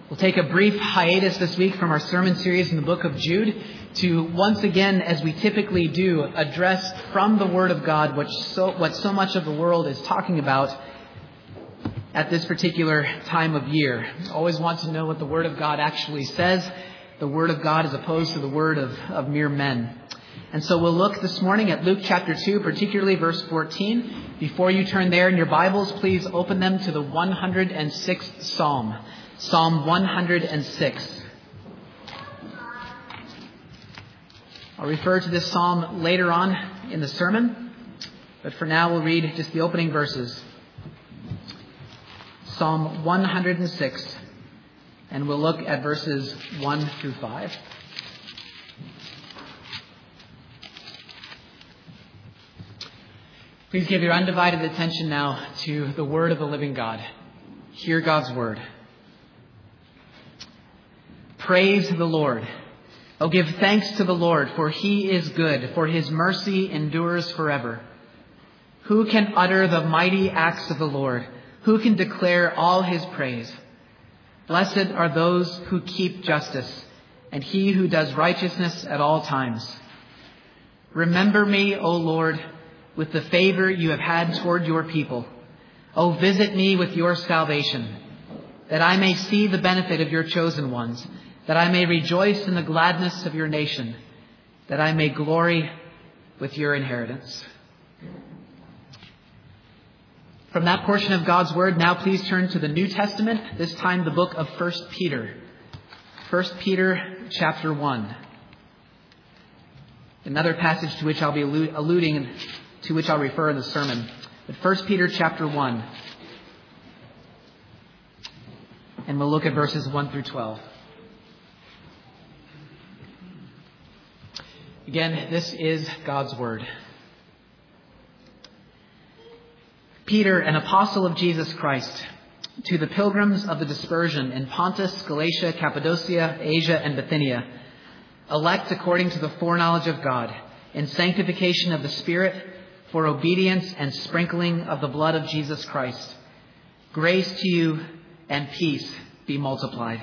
We'll take a brief hiatus this week from our sermon series in the book of Jude to once again, as we typically do, address from the Word of God what so much of the world is talking about at this particular time of year. Always want to know what the Word of God actually says, the Word of God as opposed to the word of mere men. And so we'll look this morning at Luke chapter 2, particularly verse 14. Before you turn there in your Bibles, please open them to the 106th Psalm. Psalm 106. I'll refer to this psalm later on in the sermon, but for now we'll read just the opening verses. Psalm 106, and we'll look at verses 1 through 5. Please give your undivided attention now to the word of the living God. Hear God's word. Praise the Lord. Oh, give thanks to the Lord, for he is good, for his mercy endures forever. Who can utter the mighty acts of the Lord? Who can declare all his praise? Blessed are those who keep justice, and he who does righteousness at all times. Remember me, O Lord, with the favor you have had toward your people. Oh, visit me with your salvation, that I may see the benefit of your chosen ones, that I may rejoice in the gladness of your nation, that I may glory with your inheritance. From that portion of God's word, now please turn to the New Testament, this time the book of 1 Peter. 1 Peter chapter 1. Another passage to which I'll be alluding, to which I'll refer in the sermon. But 1 Peter chapter 1. And we'll look at verses 1 through 12. Again, this is God's word. Peter, an apostle of Jesus Christ, to the pilgrims of the dispersion in Pontus, Galatia, Cappadocia, Asia, and Bithynia, elect according to the foreknowledge of God, in sanctification of the Spirit, for obedience and sprinkling of the blood of Jesus Christ. Grace to you and peace be multiplied.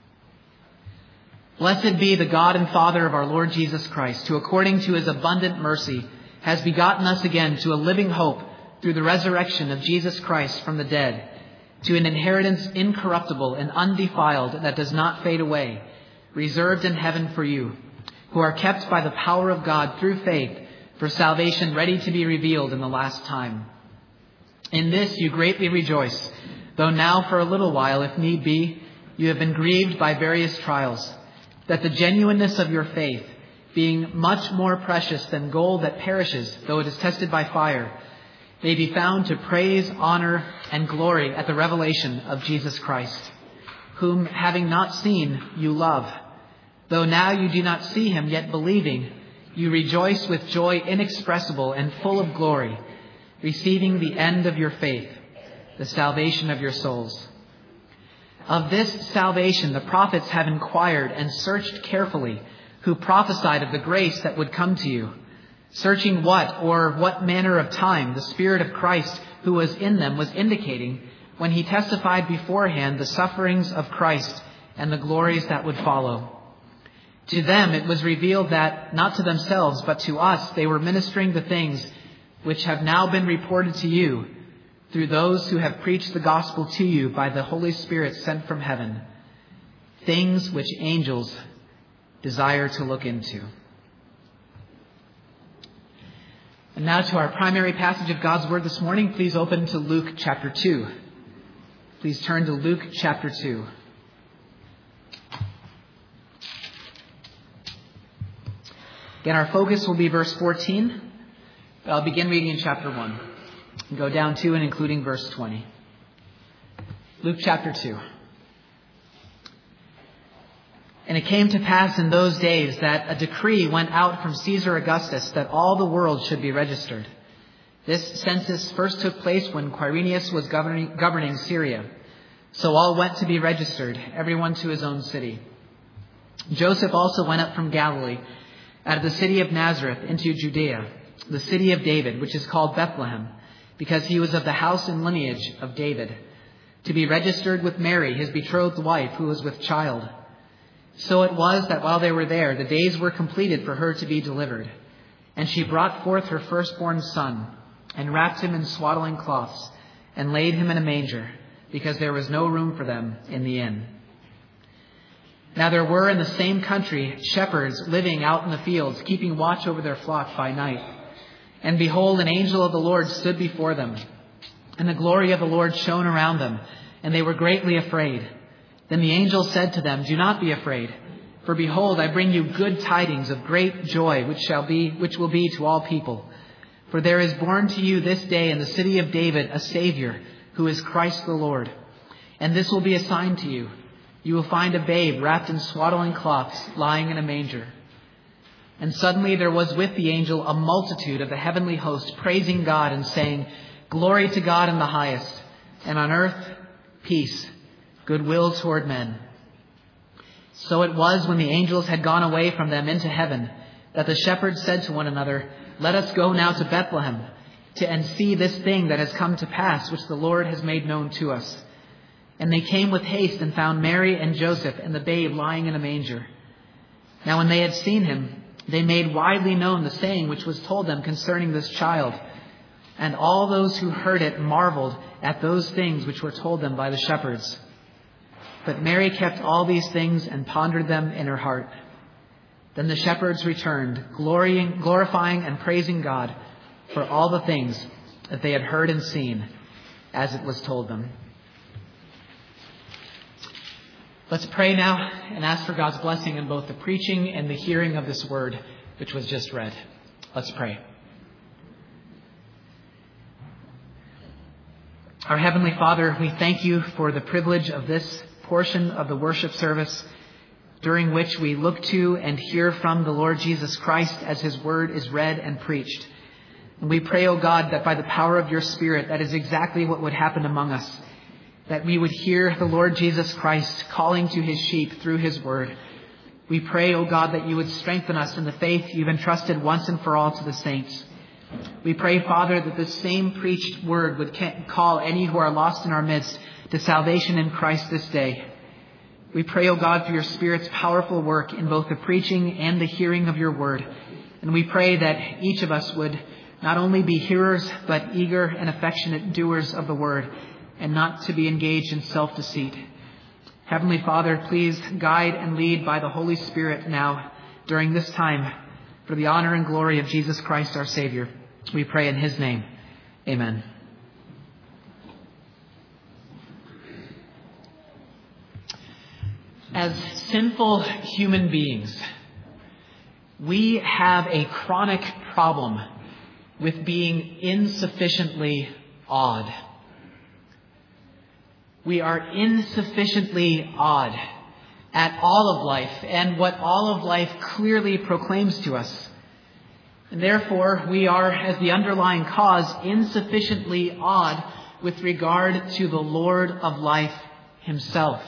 Blessed be the God and Father of our Lord Jesus Christ, who according to his abundant mercy has begotten us again to a living hope through the resurrection of Jesus Christ from the dead, to an inheritance incorruptible and undefiled that does not fade away, reserved in heaven for you, who are kept by the power of God through faith for salvation ready to be revealed in the last time. In this you greatly rejoice, though now for a little while, if need be, you have been grieved by various trials, that the genuineness of your faith, being much more precious than gold that perishes, though it is tested by fire, may be found to praise, honor, and glory at the revelation of Jesus Christ, whom, having not seen, you love. Though now you do not see him, yet believing, you rejoice with joy inexpressible and full of glory, receiving the end of your faith, the salvation of your souls. Of this salvation the prophets have inquired and searched carefully, who prophesied of the grace that would come to you, searching what manner of time the Spirit of Christ who was in them was indicating when he testified beforehand the sufferings of Christ and the glories that would follow. To them it was revealed that, not to themselves, but to us, they were ministering the things which have now been reported to you through those who have preached the gospel to you by the Holy Spirit sent from heaven, things which angels desire to look into. And now to our primary passage of God's word this morning. Please open to Luke chapter 2. Please turn to Luke chapter 2. Again, our focus will be verse 14, but I'll begin reading in chapter 1 and go down to and including verse 20. Luke chapter 2. And it came to pass in those days that a decree went out from Caesar Augustus that all the world should be registered. This census first took place when Quirinius was governing Syria. So all went to be registered, everyone to his own city. Joseph also went up from Galilee, out of the city of Nazareth into Judea, the city of David, which is called Bethlehem, because he was of the house and lineage of David, to be registered with Mary, his betrothed wife, who was with child. So it was that while they were there, the days were completed for her to be delivered. And she brought forth her firstborn son, and wrapped him in swaddling cloths, and laid him in a manger, because there was no room for them in the inn. Now there were in the same country shepherds living out in the fields, keeping watch over their flock by night. And behold, an angel of the Lord stood before them, and the glory of the Lord shone around them, and they were greatly afraid. Then the angel said to them, "Do not be afraid, for behold, I bring you good tidings of great joy, which will be to all people. For there is born to you this day in the city of David a Savior, who is Christ the Lord. And this will be a sign to you. You will find a babe wrapped in swaddling cloths, lying in a manger." And suddenly there was with the angel a multitude of the heavenly host, praising God and saying, "Glory to God in the highest, and on earth peace, goodwill toward men." So it was when the angels had gone away from them into heaven, that the shepherds said to one another, "Let us go now to Bethlehem, and see this thing that has come to pass, which the Lord has made known to us." And they came with haste and found Mary and Joseph and the babe lying in a manger. Now when they had seen him, they made widely known the saying which was told them concerning this child. And all those who heard it marveled at those things which were told them by the shepherds. But Mary kept all these things and pondered them in her heart. Then the shepherds returned, glorifying and praising God for all the things that they had heard and seen, as it was told them. Let's pray now and ask for God's blessing in both the preaching and the hearing of this word, which was just read. Let's pray. Our Heavenly Father, we thank you for the privilege of this portion of the worship service, during which we look to and hear from the Lord Jesus Christ as his word is read and preached. And we pray, O God, that by the power of your Spirit, that is exactly what would happen among us, that we would hear the Lord Jesus Christ calling to his sheep through his word. We pray, O God, that you would strengthen us in the faith you've entrusted once and for all to the saints. We pray, Father, that this same preached word would call any who are lost in our midst to salvation in Christ this day. We pray, O God, for your Spirit's powerful work in both the preaching and the hearing of your word. And we pray that each of us would not only be hearers, but eager and affectionate doers of the word, and not to be engaged in self-deceit. Heavenly Father, please guide and lead by the Holy Spirit now during this time for the honor and glory of Jesus Christ, our Savior. We pray in his name. Amen. As sinful human beings, we have a chronic problem with being insufficiently awed. We are insufficiently awed at all of life and what all of life clearly proclaims to us. And therefore, we are, as the underlying cause, insufficiently awed with regard to the Lord of life himself.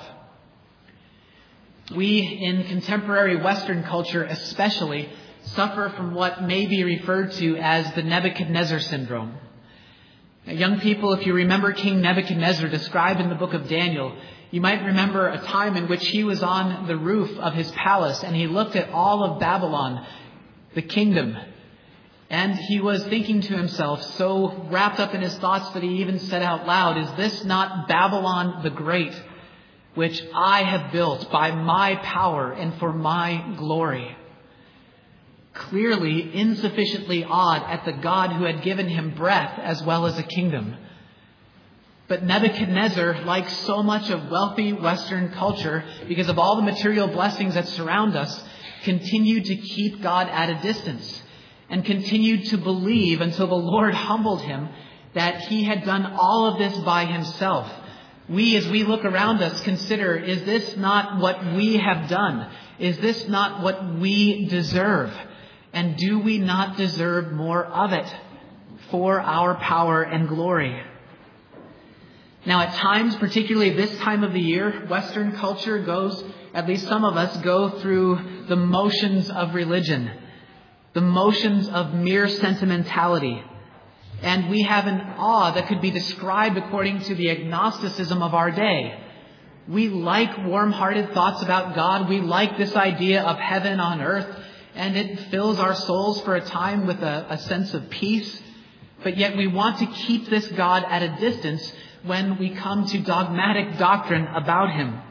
We, in contemporary Western culture especially, suffer from what may be referred to as the Nebuchadnezzar syndrome. Now, young people, if you remember King Nebuchadnezzar described in the book of Daniel, you might remember a time in which he was on the roof of his palace and he looked at all of Babylon, the kingdom, and he was thinking to himself, so wrapped up in his thoughts that he even said out loud, "Is this not Babylon the Great, which I have built by my power and for my glory?" Clearly insufficiently awed at the God who had given him breath as well as a kingdom. But Nebuchadnezzar, like so much of wealthy Western culture, because of all the material blessings that surround us, continued to keep God at a distance and continued to believe until the Lord humbled him that he had done all of this by himself. We, as we look around us, consider, is this not what we have done? Is this not what we deserve? And do we not deserve more of it for our power and glory? Now, at times, particularly this time of the year, Western culture goes, at least some of us, go through the motions of religion, the motions of mere sentimentality. And we have an awe that could be described according to the agnosticism of our day. We like warm-hearted thoughts about God. We like this idea of heaven on earth, and it fills our souls for a time with a sense of peace. But yet we want to keep this God at a distance when we come to dogmatic doctrine about him.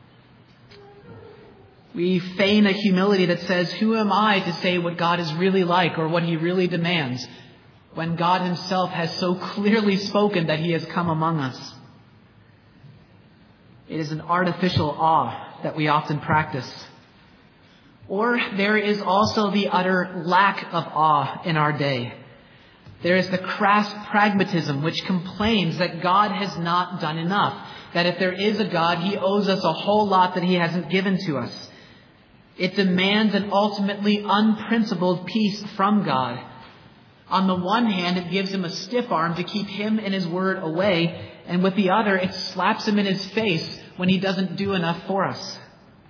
We feign a humility that says, who am I to say what God is really like or what he really demands, when God himself has so clearly spoken that he has come among us? It is an artificial awe that we often practice. Or there is also the utter lack of awe in our day. There is the crass pragmatism which complains that God has not done enough, that if there is a God, he owes us a whole lot that he hasn't given to us. It demands an ultimately unprincipled peace from God. On the one hand, it gives him a stiff arm to keep him and his word away, and with the other, it slaps him in his face when he doesn't do enough for us.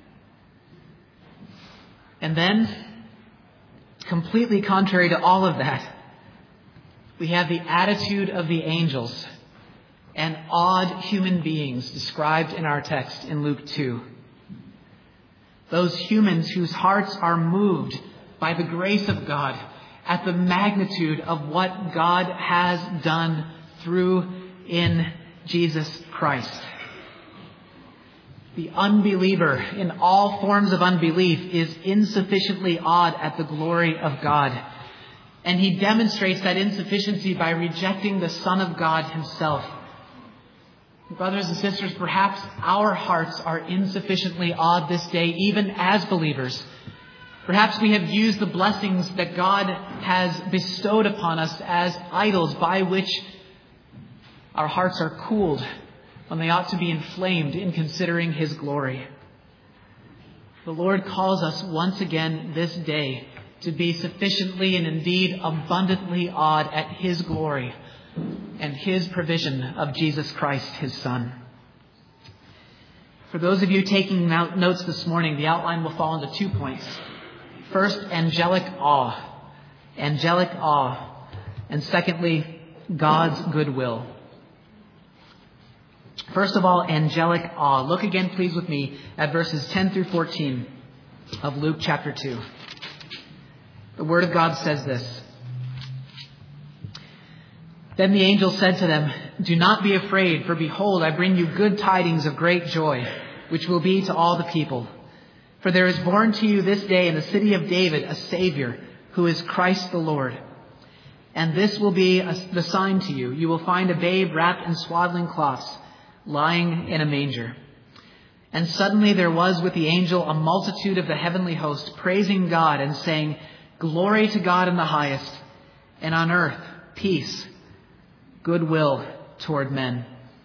And then, completely contrary to all of that, we have the attitude of the angels and odd human beings described in our text in Luke 2. Those humans whose hearts are moved by the grace of God at the magnitude of what God has done through in Jesus Christ. The unbeliever in all forms of unbelief is insufficiently awed at the glory of God. And he demonstrates that insufficiency by rejecting the Son of God himself. Brothers and sisters, perhaps our hearts are insufficiently awed this day, even as believers. Perhaps we have used the blessings that God has bestowed upon us as idols by which our hearts are cooled when they ought to be inflamed in considering his glory. The Lord calls us once again this day to be sufficiently and indeed abundantly awed at his glory and his provision of Jesus Christ, his Son. For those of you taking notes this morning, the outline will fall into 2 points. First, angelic awe. Angelic awe. And secondly, God's goodwill. First of all, angelic awe. Look again, please, with me at verses 10 through 14 of Luke chapter 2. The Word of God says this. Then the angel said to them, "Do not be afraid, for behold, I bring you good tidings of great joy, which will be to all the people. For there is born to you this day in the city of David a Savior, who is Christ the Lord. And this will be the sign to you. You will find a babe wrapped in swaddling cloths, lying in a manger." And suddenly there was with the angel a multitude of the heavenly host, praising God and saying, "Glory to God in the highest, and on earth peace, goodwill toward men."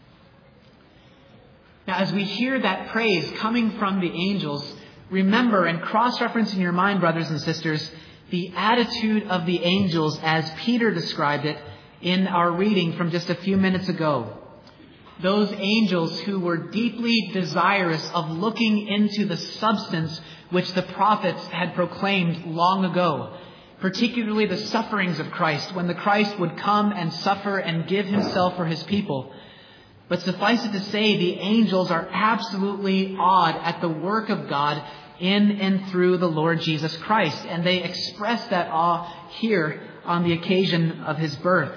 Now, as we hear that praise coming from the angels, remember and cross-reference in your mind, brothers and sisters, the attitude of the angels as Peter described it in our reading from just a few minutes ago. Those angels who were deeply desirous of looking into the substance which the prophets had proclaimed long ago, particularly the sufferings of Christ, when the Christ would come and suffer and give himself for his people. But suffice it to say, the angels are absolutely awed at the work of God in and through the Lord Jesus Christ. And they express that awe here on the occasion of his birth.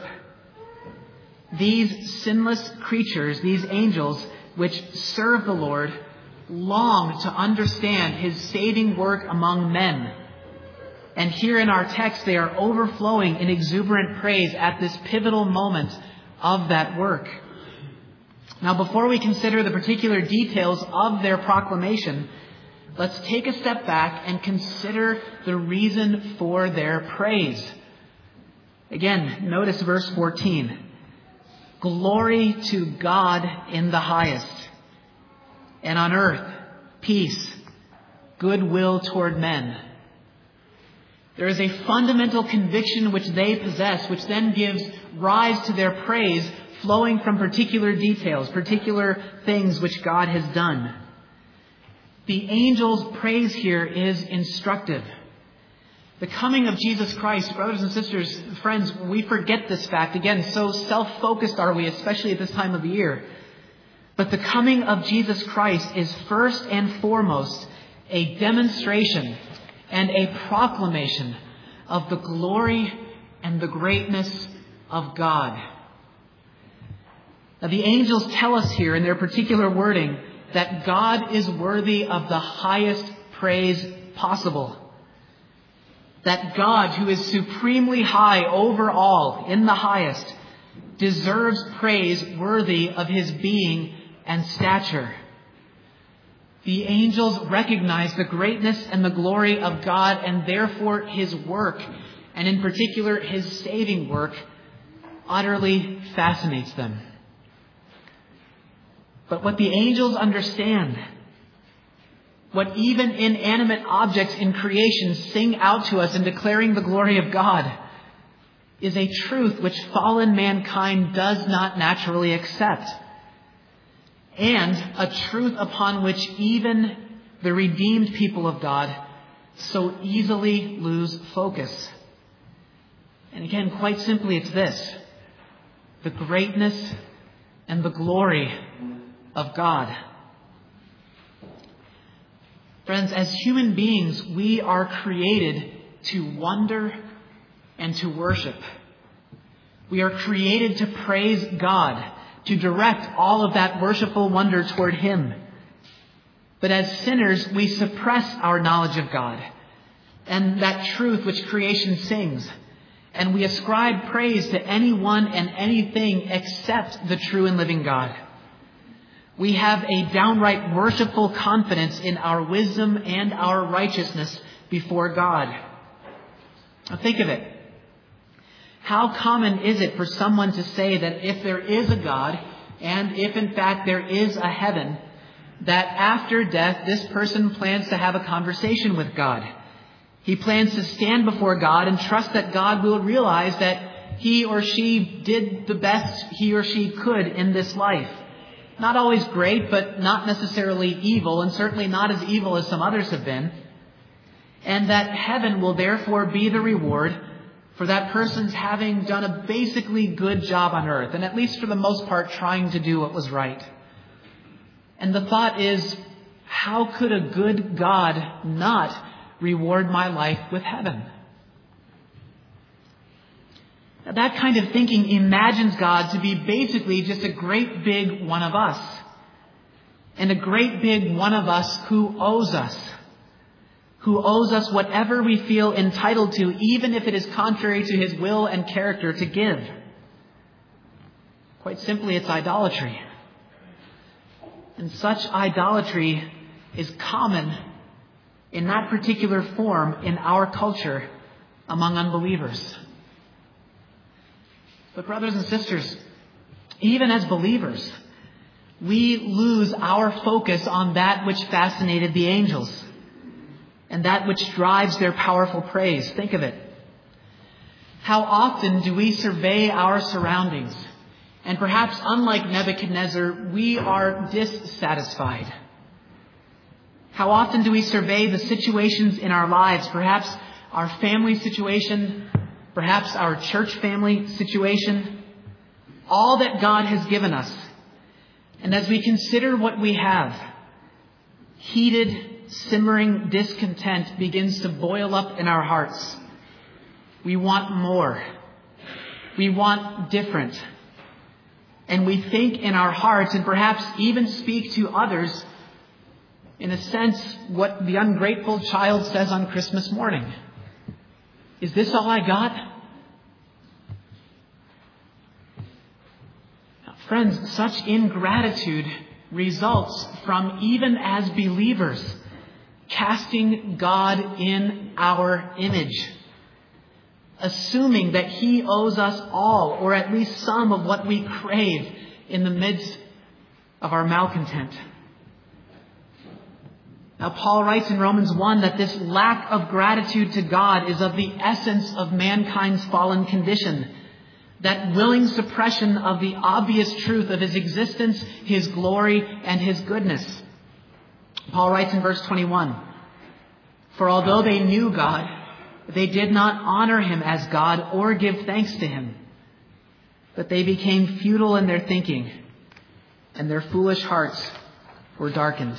These sinless creatures, these angels, which serve the Lord, long to understand his saving work among men. And here in our text, they are overflowing in exuberant praise at this pivotal moment of that work. Now, before we consider the particular details of their proclamation, let's take a step back and consider the reason for their praise. Again, notice verse 14. Glory to God in the highest, and on earth peace, goodwill toward men. There is a fundamental conviction which they possess, which then gives rise to their praise, flowing from particular details, particular things which God has done. The angel's praise here is instructive. The coming of Jesus Christ, brothers and sisters, friends, we forget this fact. Again, so self-focused are we, especially at this time of the year. But the coming of Jesus Christ is first and foremost a demonstration and a proclamation of the glory and the greatness of God. Now, the angels tell us here in their particular wording that God is worthy of the highest praise possible. That God, who is supremely high over all, in the highest, deserves praise worthy of his being and stature. The angels recognize the greatness and the glory of God, and therefore his work, and in particular his saving work, utterly fascinates them. But what the angels understand, what even inanimate objects in creation sing out to us in declaring the glory of God, is a truth which fallen mankind does not naturally accept. And a truth upon which even the redeemed people of God so easily lose focus. And again, quite simply, it's this: the greatness and the glory of God. Friends, as human beings, we are created to wonder and to worship. We are created to praise God, to direct all of that worshipful wonder toward him. But as sinners, we suppress our knowledge of God and that truth which creation sings. And we ascribe praise to anyone and anything except the true and living God. We have a downright worshipful confidence in our wisdom and our righteousness before God. Now think of it. How common is it for someone to say that if there is a God, and if in fact there is a heaven, that after death this person plans to have a conversation with God? He plans to stand before God and trust that God will realize that he or she did the best he or she could in this life. Not always great, but not necessarily evil, and certainly not as evil as some others have been. And that heaven will therefore be the reward for that person's having done a basically good job on earth, and at least for the most part trying to do what was right. And the thought is, how could a good God not reward my life with heaven? Now, that kind of thinking imagines God to be basically just a great big one of us. And a great big one of us who owes us. Who owes us whatever we feel entitled to, even if it is contrary to his will and character to give. Quite simply, it's idolatry. And such idolatry is common in that particular form in our culture among unbelievers. But brothers and sisters, even as believers, we lose our focus on that which fascinated the angels and that which drives their powerful praise. Think of it. How often do we survey our surroundings, and perhaps unlike Nebuchadnezzar, we are dissatisfied? How often do we survey the situations in our lives, perhaps our family situation, perhaps our church family situation, all that God has given us. And as we consider what we have, heated, simmering discontent begins to boil up in our hearts. We want more. We want different. And we think in our hearts, and perhaps even speak to others, in a sense, what the ungrateful child says on Christmas morning. Is this all I got? Now, friends, such ingratitude results from, even as believers, casting God in our image, assuming that he owes us all, or at least some of what we crave in the midst of our malcontent. Now, Paul writes in Romans 1 that this lack of gratitude to God is of the essence of mankind's fallen condition. That willing suppression of the obvious truth of his existence, his glory, and his goodness. Paul writes in verse 21, "For although they knew God, they did not honor him as God or give thanks to him, but they became futile in their thinking, and their foolish hearts were darkened.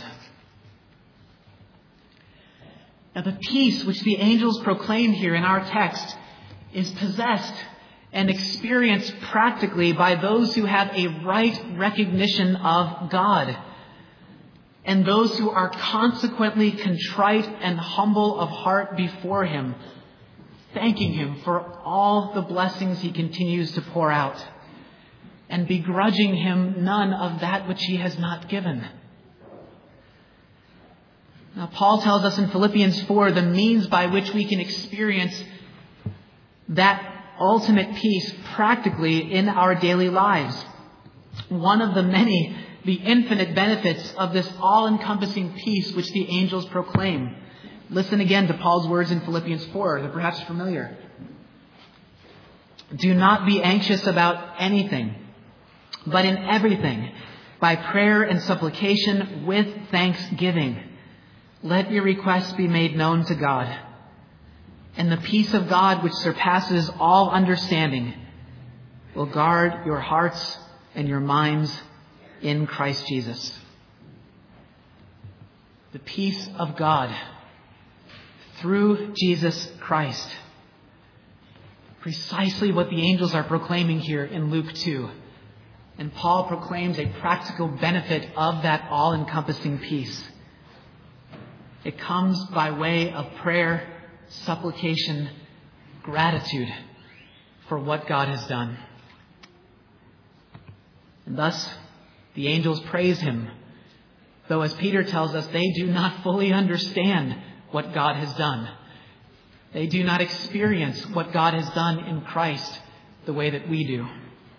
Now, the peace which the angels proclaim here in our text is possessed and experienced practically by those who have a right recognition of God, and those who are consequently contrite and humble of heart before him, thanking him for all the blessings he continues to pour out, and begrudging him none of that which he has not given. Now, Paul tells us in Philippians 4 the means by which we can experience that ultimate peace practically in our daily lives. One of the many, the infinite benefits of this all-encompassing peace which the angels proclaim. Listen again to Paul's words in Philippians 4. They're perhaps familiar. Do not be anxious about anything, but in everything, by prayer and supplication with thanksgiving, let your requests be made known to God. And the peace of God, which surpasses all understanding, will guard your hearts and your minds in Christ Jesus. The peace of God through Jesus Christ. Precisely what the angels are proclaiming here in Luke 2. And Paul proclaims a practical benefit of that all-encompassing peace. It comes by way of prayer, supplication, gratitude for what God has done. And thus, the angels praise him, though as Peter tells us, they do not fully understand what God has done. They do not experience what God has done in Christ the way that we do.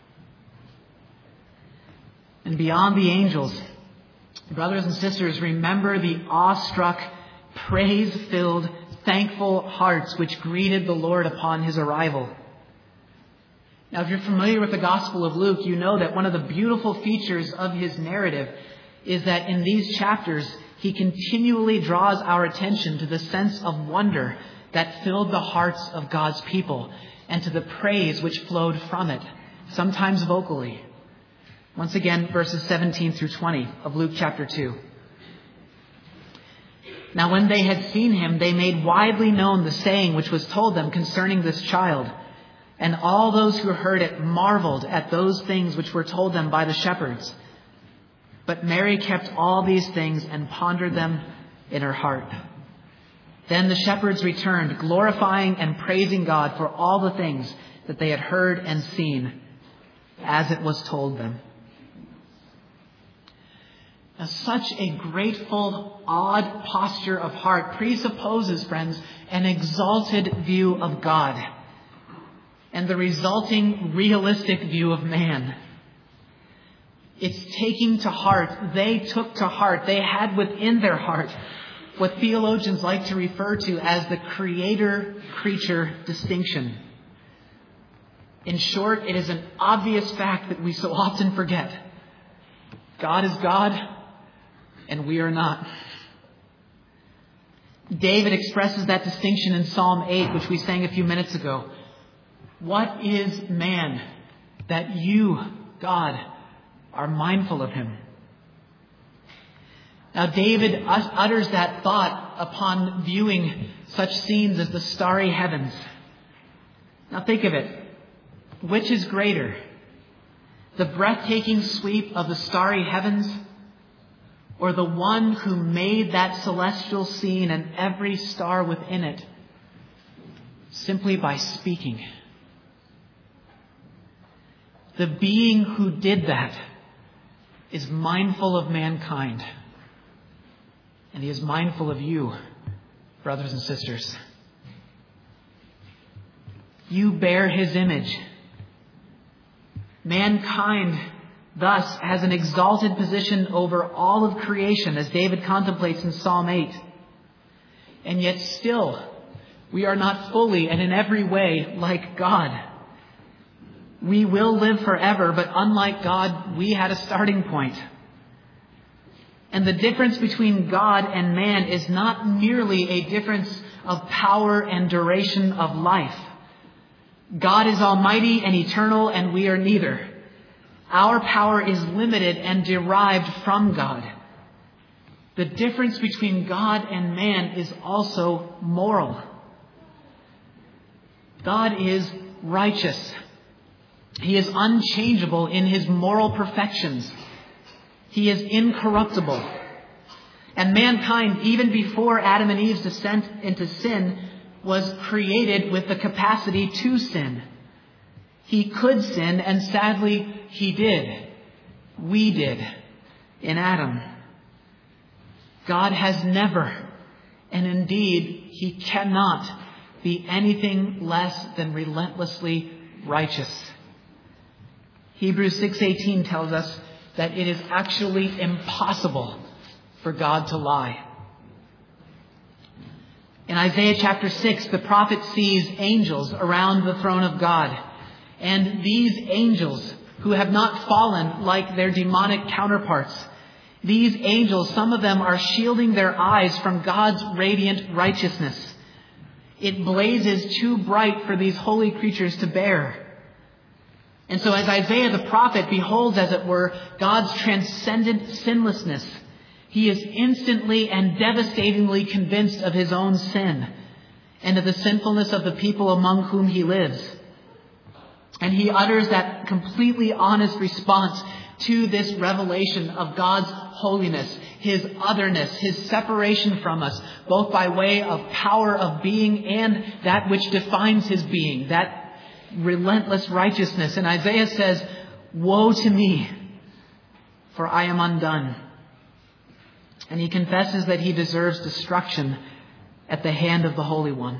And beyond the angels, brothers and sisters, remember the awestruck, praise-filled, thankful hearts which greeted the Lord upon his arrival. Now, if you're familiar with the Gospel of Luke, you know that one of the beautiful features of his narrative is that in these chapters, he continually draws our attention to the sense of wonder that filled the hearts of God's people and to the praise which flowed from it, sometimes vocally. Once again, verses 17 through 20 of Luke chapter 2. Now, when they had seen him, they made widely known the saying which was told them concerning this child. And all those who heard it marveled at those things which were told them by the shepherds. But Mary kept all these things and pondered them in her heart. Then the shepherds returned, glorifying and praising God for all the things that they had heard and seen, as it was told them. Now, such a grateful, awed posture of heart presupposes, friends, an exalted view of God and the resulting realistic view of man. It's taking to heart, they took to heart, they had within their heart what theologians like to refer to as the creator-creature distinction. In short, it is an obvious fact that we so often forget. God is God, and we are not. David expresses that distinction in Psalm 8, which we sang a few minutes ago. What is man that you, God, are mindful of him? Now, David utters that thought upon viewing such scenes as the starry heavens. Now, think of it. Which is greater? The breathtaking sweep of the starry heavens, or the one who made that celestial scene and every star within it simply by speaking? The being who did that is mindful of mankind. And he is mindful of you, brothers and sisters. You bear his image. Mankind thus has an exalted position over all of creation, as David contemplates in Psalm 8. And yet still, we are not fully and in every way like God. We will live forever, but unlike God, we had a starting point. And the difference between God and man is not merely a difference of power and duration of life. God is almighty and eternal, and we are neither. Our power is limited and derived from God. The difference between God and man is also moral. God is righteous. He is unchangeable in his moral perfections. He is incorruptible. And mankind, even before Adam and Eve's descent into sin, was created with the capacity to sin. He could sin, and sadly, he did. We did in Adam. God has never, and indeed, he cannot be anything less than relentlessly righteous. Hebrews 6:18 tells us that it is actually impossible for God to lie. In Isaiah chapter 6, the prophet sees angels around the throne of God. And these angels, who have not fallen like their demonic counterparts, these angels, some of them are shielding their eyes from God's radiant righteousness. It blazes too bright for these holy creatures to bear. And so as Isaiah the prophet beholds, as it were, God's transcendent sinlessness, he is instantly and devastatingly convinced of his own sin and of the sinfulness of the people among whom he lives. And he utters that completely honest response to this revelation of God's holiness, his otherness, his separation from us, both by way of power of being and that which defines his being, that relentless righteousness. And Isaiah says, "Woe to me, for I am undone." And he confesses that he deserves destruction at the hand of the Holy One.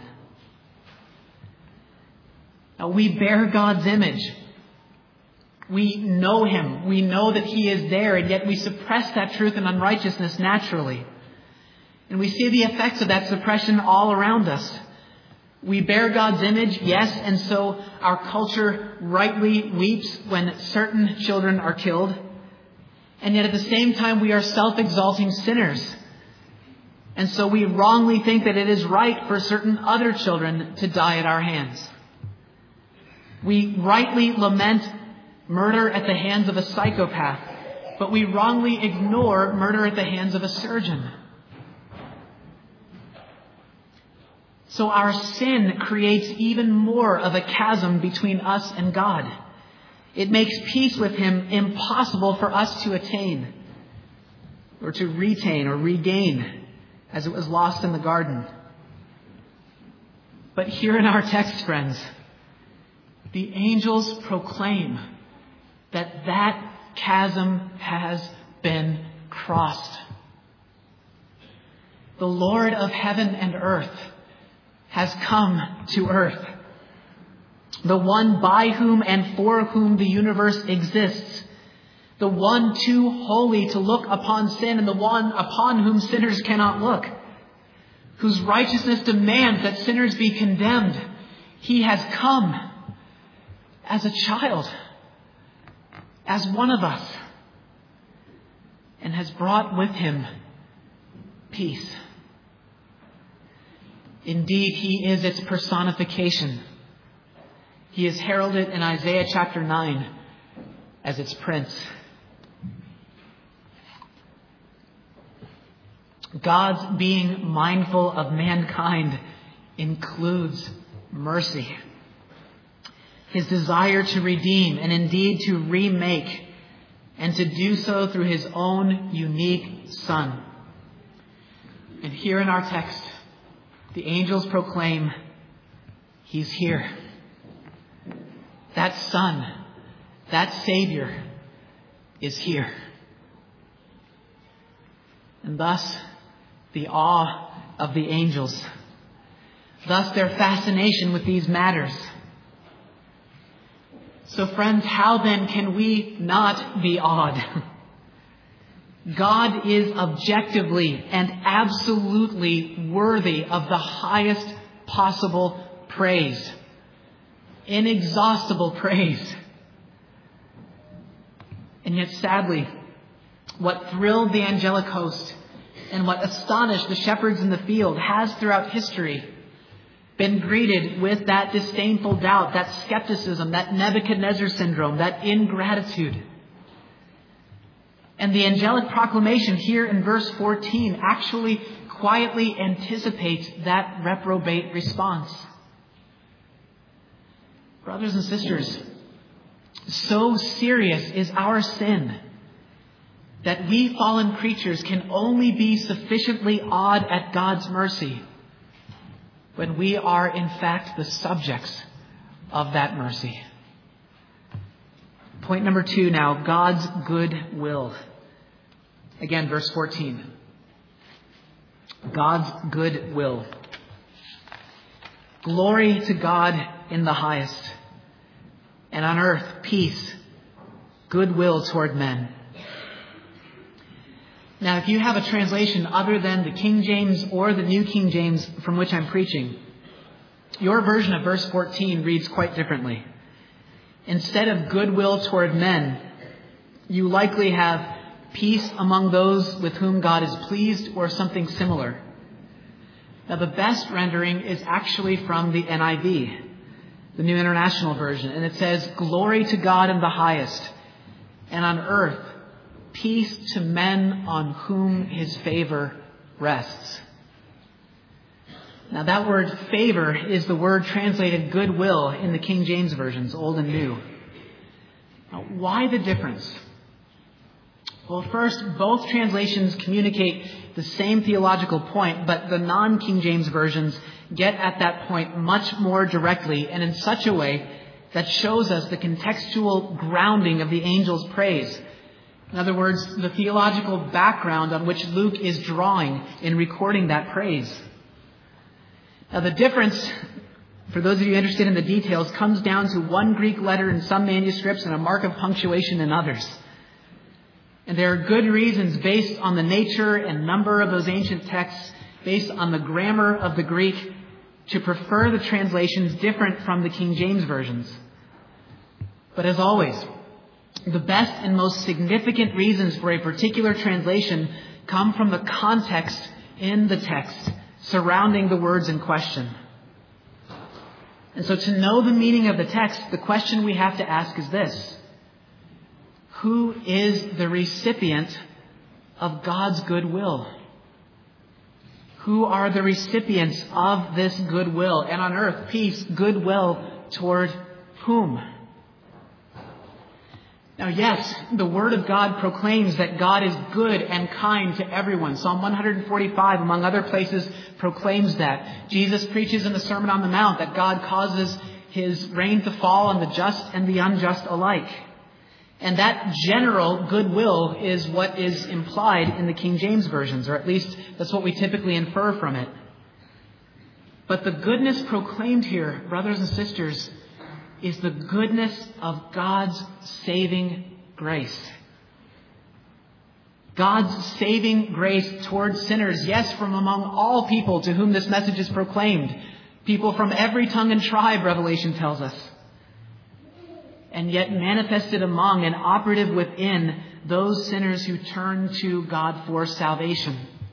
Now, we bear God's image. We know him. We know that he is there, and yet we suppress that truth and unrighteousness naturally. And we see the effects of that suppression all around us. We bear God's image, yes, and so our culture rightly weeps when certain children are killed. And yet at the same time, we are self-exalting sinners. And so we wrongly think that it is right for certain other children to die at our hands. We rightly lament murder at the hands of a psychopath, but we wrongly ignore murder at the hands of a surgeon. So our sin creates even more of a chasm between us and God. It makes peace with him impossible for us to attain, or to retain, or regain, as it was lost in the garden. But here in our text, friends, the angels proclaim that that chasm has been crossed. The Lord of heaven and earth has come to earth. The one by whom and for whom the universe exists. The one too holy to look upon sin, and the one upon whom sinners cannot look. Whose righteousness demands that sinners be condemned. He has come as a child, as one of us, and has brought with him peace. Indeed, he is its personification. He is heralded in Isaiah chapter 9 as its prince. God's being mindful of mankind includes mercy. His desire to redeem and indeed to remake, and to do so through his own unique Son. And here in our text, the angels proclaim, he's here. That Son, that Savior is here. And thus, the awe of the angels. Thus, their fascination with these matters. So friends, how then can we not be awed? God is objectively and absolutely worthy of the highest possible praise. Inexhaustible praise. And yet sadly, what thrilled the angelic host and what astonished the shepherds in the field has throughout history been greeted with that disdainful doubt, that skepticism, that Nebuchadnezzar syndrome, that ingratitude. And the angelic proclamation here in verse 14 actually quietly anticipates that reprobate response. Brothers and sisters, so serious is our sin that we fallen creatures can only be sufficiently awed at God's mercy when we are in fact the subjects of that mercy. Point number 2 now, God's good will. Again, verse 14. God's good will. Glory to God in the highest, and on earth peace, goodwill toward men. Now, if you have a translation other than the King James or the New King James from which I'm preaching, your version of verse 14 reads quite differently. Instead of goodwill toward men, you likely have peace among those with whom God is pleased, or something similar. Now, the best rendering is actually from the NIV, the New International Version, and it says, "Glory to God in the highest, and on earth peace to men on whom his favor rests." Now, that word favor is the word translated goodwill in the King James versions, Old and New. Now, why the difference? Well, first, both translations communicate the same theological point, but the non-King James versions get at that point much more directly and in such a way that shows us the contextual grounding of the angel's praise. In other words, the theological background on which Luke is drawing in recording that praise. Now, the difference, for those of you interested in the details, comes down to one Greek letter in some manuscripts and a mark of punctuation in others. And there are good reasons based on the nature and number of those ancient texts, based on the grammar of the Greek, to prefer the translations different from the King James versions. But as always, the best and most significant reasons for a particular translation come from the context in the text surrounding the words in question. And so to know the meaning of the text, the question we have to ask is this: who is the recipient of God's goodwill? Who are the recipients of this goodwill? And on earth, peace, goodwill toward whom? Now, yes, the Word of God proclaims that God is good and kind to everyone. Psalm 145, among other places, proclaims that. Jesus preaches in the Sermon on the Mount that God causes His rain to fall on the just and the unjust alike. And that general goodwill is what is implied in the King James versions, or at least that's what we typically infer from it. But the goodness proclaimed here, brothers and sisters, is the goodness of God's saving grace. God's saving grace towards sinners, yes, from among all people to whom this message is proclaimed. People from every tongue and tribe, Revelation tells us. And yet manifested among and operative within those sinners who turn to God for salvation.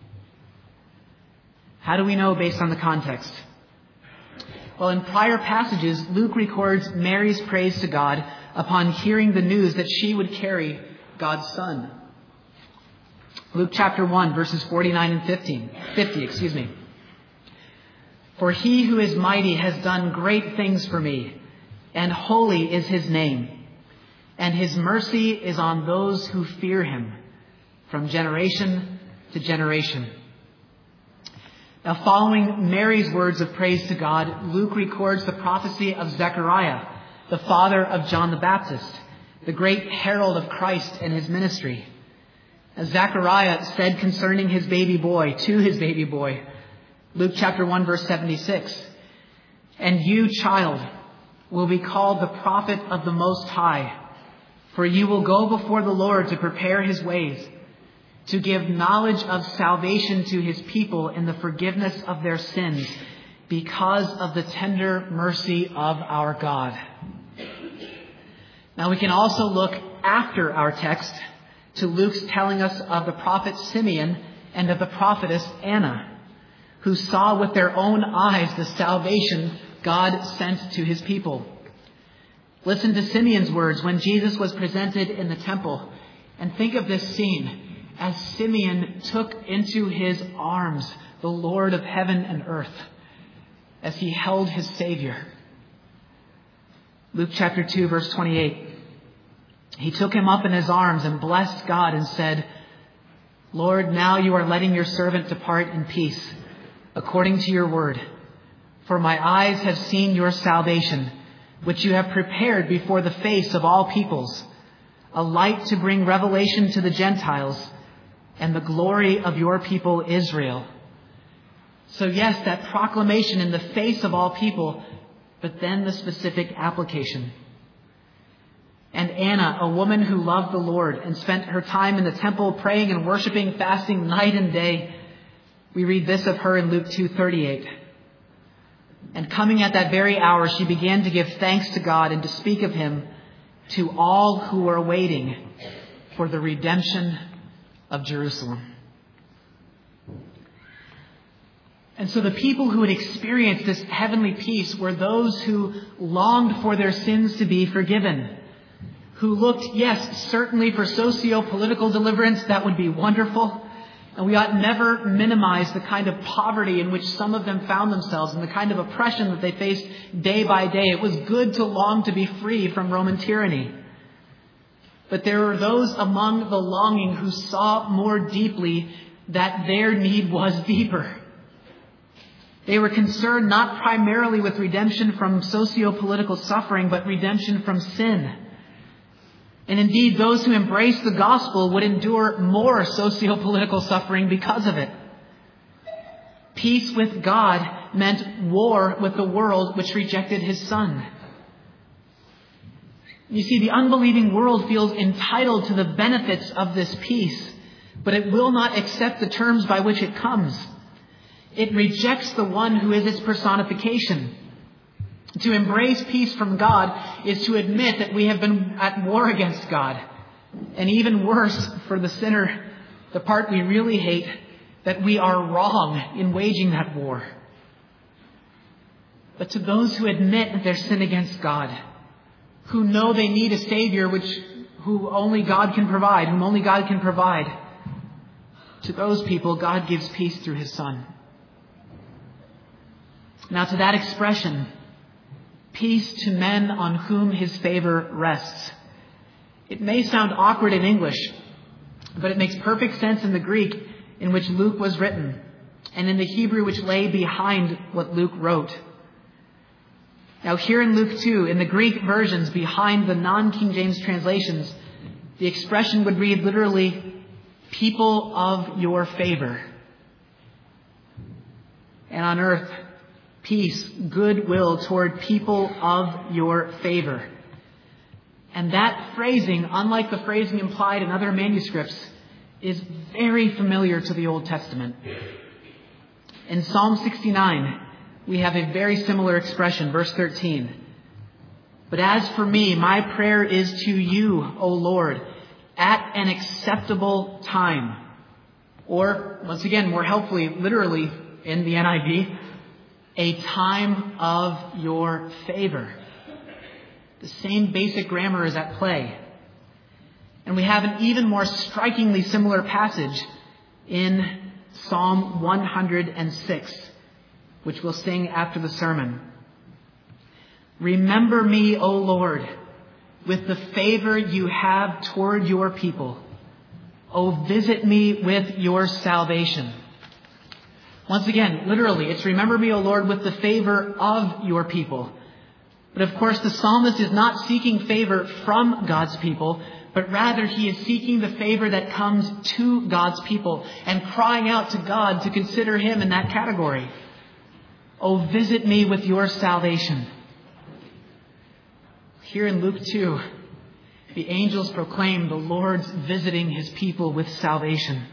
How do we know based on the context? Well, in prior passages, Luke records Mary's praise to God upon hearing the news that she would carry God's Son. Luke chapter 1, verses 49 and 50. "For he who is mighty has done great things for me, and holy is his name, and his mercy is on those who fear him from generation to generation." Now, following Mary's words of praise to God, Luke records the prophecy of Zechariah, the father of John the Baptist, the great herald of Christ and his ministry. As Zechariah said concerning his baby boy, Luke chapter 1, verse 76, "And you, child, will be called the prophet of the Most High, for you will go before the Lord to prepare his ways, to give knowledge of salvation to his people in the forgiveness of their sins, because of the tender mercy of our God." Now we can also look after our text to Luke's telling us of the prophet Simeon and of the prophetess Anna, who saw with their own eyes the salvation God sent to his people. Listen to Simeon's words when Jesus was presented in the temple. And think of this scene as Simeon took into his arms the Lord of heaven and earth as he held his Savior. Luke chapter 2, verse 28. He took him up in his arms and blessed God and said, Lord, now you are letting your servant depart in peace, according to your word. For my eyes have seen your salvation, which you have prepared before the face of all peoples, a light to bring revelation to the Gentiles and the glory of your people Israel. So yes, that proclamation in the face of all people, but then the specific application. And Anna, a woman who loved the Lord and spent her time in the temple praying and worshiping, fasting night and day, we read this of her in Luke 2:38. And coming at that very hour, she began to give thanks to God and to speak of him to all who were waiting for the redemption of Jerusalem. And so the people who had experienced this heavenly peace were those who longed for their sins to be forgiven, who looked, yes, certainly for socio-political deliverance. That would be wonderful. And we ought never minimize the kind of poverty in which some of them found themselves and the kind of oppression that they faced day by day. It was good to long to be free from Roman tyranny. But there were those among the longing who saw more deeply that their need was deeper. They were concerned not primarily with redemption from socio-political suffering, but redemption from sin. And indeed, those who embraced the gospel would endure more socio-political suffering because of it. Peace with God meant war with the world which rejected his Son. You see, the unbelieving world feels entitled to the benefits of this peace, but it will not accept the terms by which it comes. It rejects the one who is its personification. To embrace peace from God is to admit that we have been at war against God. And even worse, for the sinner, the part we really hate, that we are wrong in waging that war. But to those who admit that their sin against God, who know they need a Savior whom only God can provide, to those people, God gives peace through his Son. Now to that expression, peace to men on whom his favor rests. It may sound awkward in English, but it makes perfect sense in the Greek in which Luke was written, and in the Hebrew which lay behind what Luke wrote. Now here in Luke 2, in the Greek versions behind the non-King James translations, the expression would read literally, people of your favor. And on earth, peace, goodwill toward people of your favor. And that phrasing, unlike the phrasing implied in other manuscripts, is very familiar to the Old Testament. In Psalm 69, we have a very similar expression, verse 13. But as for me, my prayer is to you, O Lord, at an acceptable time. Or, once again, more helpfully, literally in the NIV, a time of your favor. The same basic grammar is at play. And we have an even more strikingly similar passage in Psalm 106, which we'll sing after the sermon. Remember me, O Lord, with the favor you have toward your people. O visit me with your salvation. Once again, literally, it's remember me, O Lord, with the favor of your people. But of course, the psalmist is not seeking favor from God's people, but rather he is seeking the favor that comes to God's people and crying out to God to consider him in that category. Oh, visit me with your salvation. Here in Luke 2, the angels proclaim the Lord's visiting his people with salvation.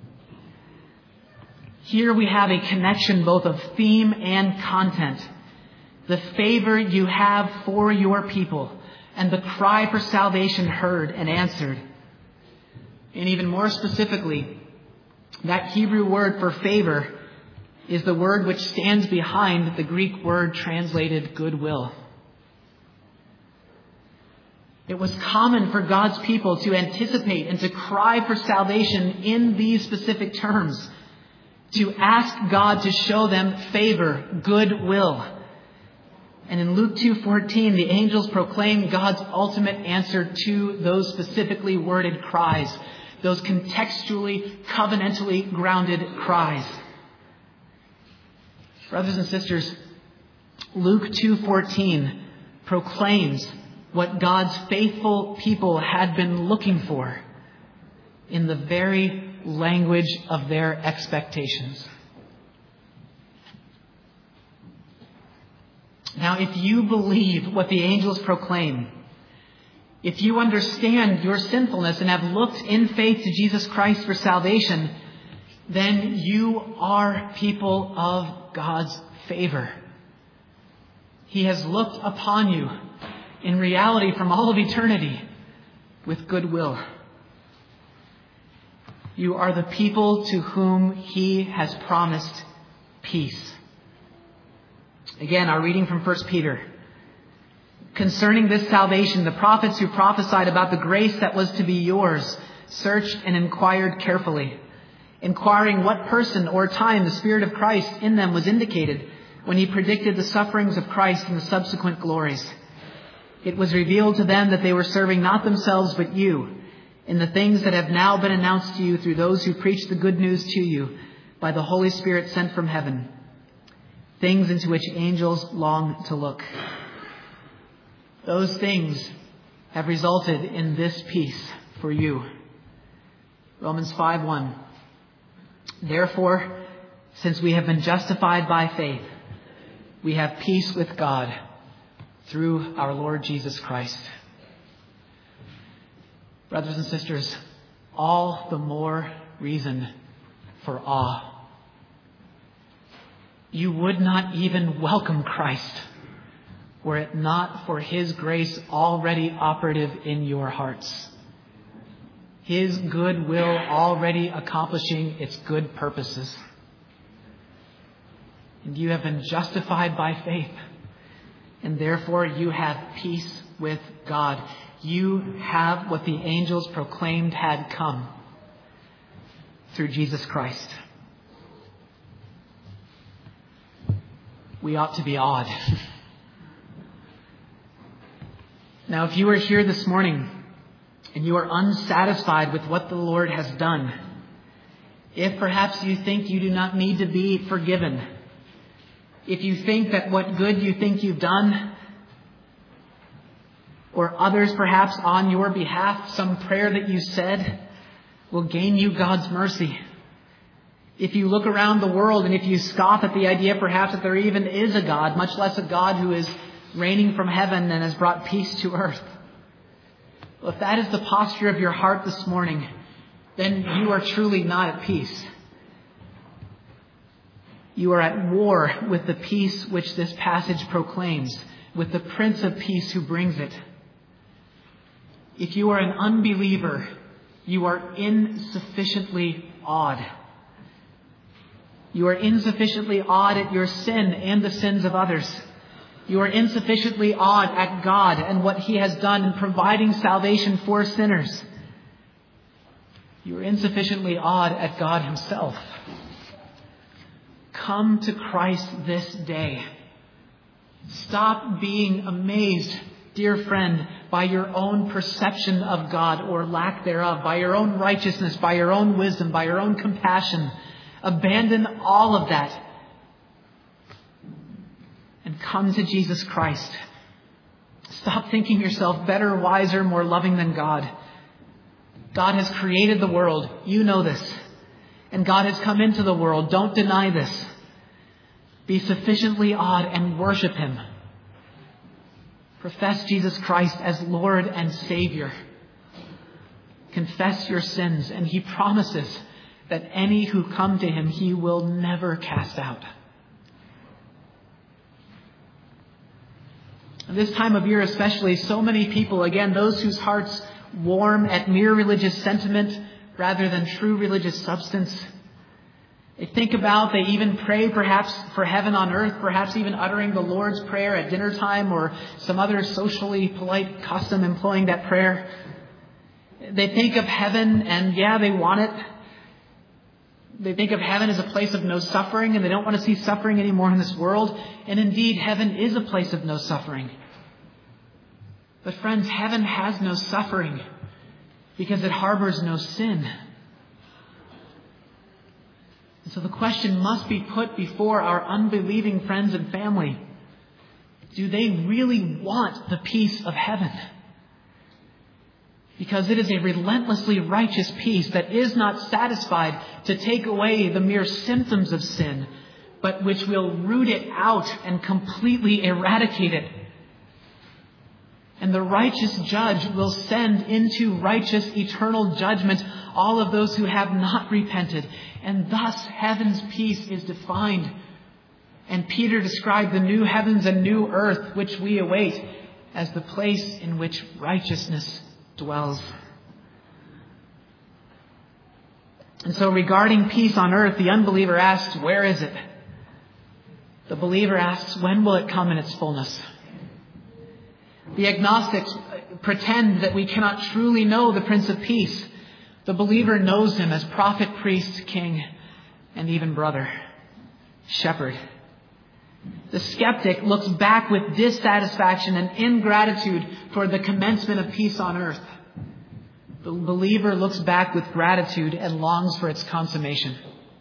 Here we have a connection both of theme and content. The favor you have for your people and the cry for salvation heard and answered. And even more specifically, that Hebrew word for favor is the word which stands behind the Greek word translated goodwill. It was common for God's people to anticipate and to cry for salvation in these specific terms, to ask God to show them favor, goodwill. And in Luke 2:14, the angels proclaim God's ultimate answer to those specifically worded cries, those contextually, covenantally grounded cries. Brothers and sisters, Luke 2:14 proclaims what God's faithful people had been looking for in the very language of their expectations. Now, if you believe what the angels proclaim, if you understand your sinfulness and have looked in faith to Jesus Christ for salvation, then you are people of God's favor. He has looked upon you in reality from all of eternity with goodwill. You are the people to whom He has promised peace. Again, our reading from 1 Peter. Concerning this salvation, the prophets who prophesied about the grace that was to be yours searched and inquired carefully, inquiring what person or time the Spirit of Christ in them was indicated when He predicted the sufferings of Christ and the subsequent glories. It was revealed to them that they were serving not themselves but you in the things that have now been announced to you through those who preach the good news to you by the Holy Spirit sent from heaven, things into which angels long to look. Those things have resulted in this peace for you. Romans 5:1. Therefore, since we have been justified by faith, we have peace with God through our Lord Jesus Christ. Brothers and sisters, all the more reason for awe. You would not even welcome Christ were it not for His grace already operative in your hearts. His good will already accomplishing its good purposes. And you have been justified by faith. And therefore you have peace with God. You have what the angels proclaimed had come through Jesus Christ. We ought to be awed. Now, if you are here this morning and you are unsatisfied with what the Lord has done, if perhaps you think you do not need to be forgiven, if you think that what good you think you've done, or others perhaps on your behalf, some prayer that you said will gain you God's mercy. If you look around the world and if you scoff at the idea perhaps that there even is a God, much less a God who is reigning from heaven and has brought peace to earth. Well, if that is the posture of your heart this morning, then you are truly not at peace. You are at war with the peace which this passage proclaims, with the Prince of Peace who brings it. If you are an unbeliever, you are insufficiently awed. You are insufficiently awed at your sin and the sins of others. You are insufficiently awed at God and what He has done in providing salvation for sinners. You are insufficiently awed at God Himself. Come to Christ this day. Stop being amazed, dear friend, by your own perception of God or lack thereof, by your own righteousness, by your own wisdom, by your own compassion. Abandon all of that and come to Jesus Christ. Stop thinking yourself better, wiser, more loving than God. God has created the world. You know this. And God has come into the world. Don't deny this. Be sufficiently awed and worship Him. Profess Jesus Christ as Lord and Savior. Confess your sins, and He promises that any who come to Him, He will never cast out. This time of year especially, so many people, again, those whose hearts warm at mere religious sentiment rather than true religious substance, They even pray perhaps for heaven on earth, perhaps even uttering the Lord's Prayer at dinner time or some other socially polite custom employing that prayer. They think of heaven and they want it. They think of heaven as a place of no suffering, and they don't want to see suffering anymore in this world. And indeed, heaven is a place of no suffering. But friends, heaven has no suffering because it harbors no sin. And so the question must be put before our unbelieving friends and family. Do they really want the peace of heaven? Because it is a relentlessly righteous peace that is not satisfied to take away the mere symptoms of sin, but which will root it out and completely eradicate it. And the righteous judge will send into righteous eternal judgment all of those who have not repented. And thus heaven's peace is defined. And Peter described the new heavens and new earth which we await as the place in which righteousness dwells. And so regarding peace on earth, the unbeliever asks, where is it? The believer asks, when will it come in its fullness? The agnostics pretend that we cannot truly know the Prince of Peace. The believer knows him as prophet, priest, king, and even brother, shepherd. The skeptic looks back with dissatisfaction and ingratitude toward the commencement of peace on earth. The believer looks back with gratitude and longs for its consummation.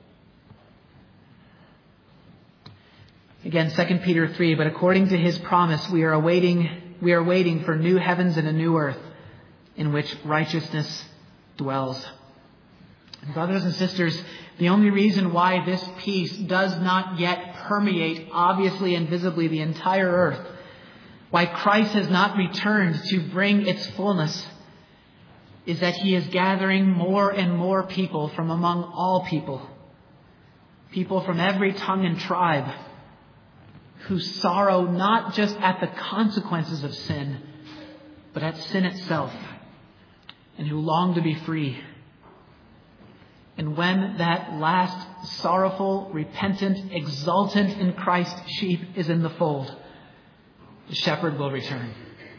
Again, 2 Peter 3, but according to his promise, we are waiting for new heavens and a new earth in which righteousness dwells. And brothers and sisters, the only reason why this peace does not yet permeate obviously and visibly the entire earth, why Christ has not returned to bring its fullness, is that he is gathering more and more people from among all people, people from every tongue and tribe, who sorrow not just at the consequences of sin, but at sin itself, and who long to be free. And when that last sorrowful, repentant, exultant in Christ sheep is in the fold, the shepherd will return.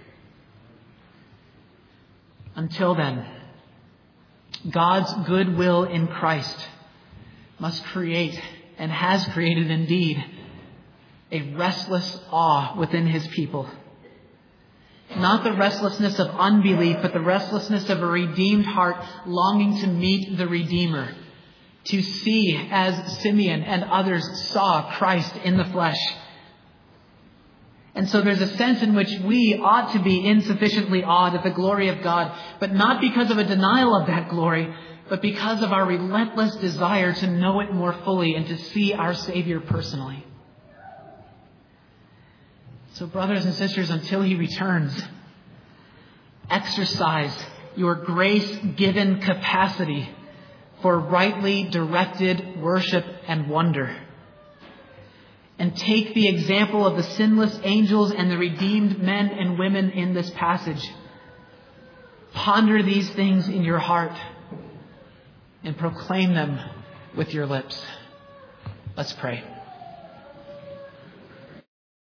Until then, God's goodwill in Christ must create, and has created indeed, a restless awe within his people. Not the restlessness of unbelief, but the restlessness of a redeemed heart longing to meet the Redeemer, to see as Simeon and others saw Christ in the flesh. And so there's a sense in which we ought to be insufficiently awed at the glory of God, but not because of a denial of that glory, but because of our relentless desire to know it more fully and to see our Savior personally. So brothers and sisters, until he returns, exercise your grace-given capacity for rightly directed worship and wonder. And take the example of the sinless angels and the redeemed men and women in this passage. Ponder these things in your heart and proclaim them with your lips. Let's pray.